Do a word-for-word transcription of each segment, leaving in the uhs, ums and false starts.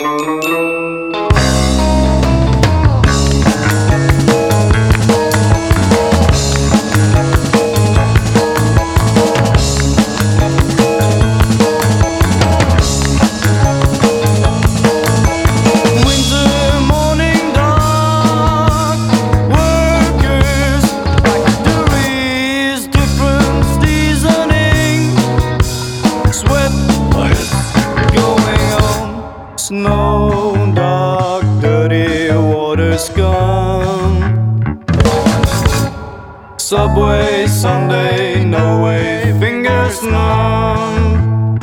Snow, dark, dirty water scum. Subway, Sunday, no way, fingers numb.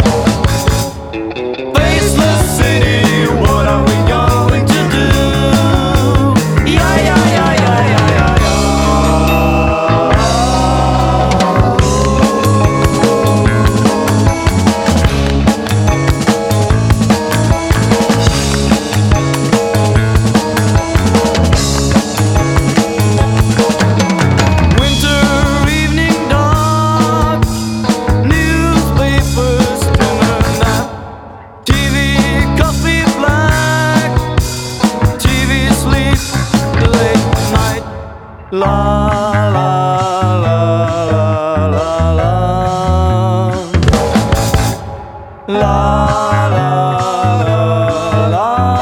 Faceless city, what are we going to do? Yeah, yeah, yeah, yeah, yeah, yeah, yeah. La la la la la la la la la la.